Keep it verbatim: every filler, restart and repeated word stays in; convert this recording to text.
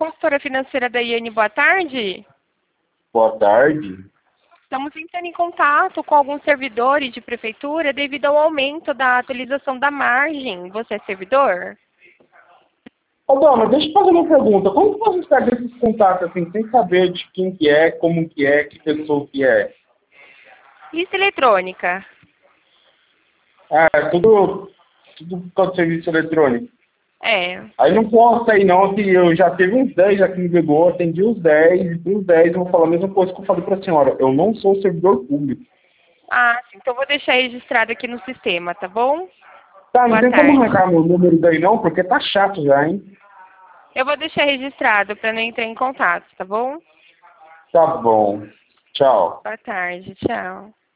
consultora financeira da Iane, boa tarde. Boa tarde. Estamos entrando em contato com alguns servidores de prefeitura devido ao aumento da atualização da margem. Você é servidor? Ô, dona, deixa eu fazer uma pergunta. Como que você pega esses contatos assim, sem saber de quem que é, como que é, que pessoa que é? Lista eletrônica. Ah, é tudo, tudo por causa do serviço eletrônico. É. Aí não posso aí não, que eu já teve uns dez já que me ligou, atendi os dez, e dos dez eu vou falar a mesma coisa que eu falei para a senhora. Eu não sou servidor público. Ah, sim. Então vou deixar registrado aqui no sistema, tá bom? Tá, não Boa tem como tarde. arrancar meu número daí não, porque tá chato já, hein? Eu vou deixar registrado para não entrar em contato, tá bom? Tá bom. Tchau. Boa tarde, tchau.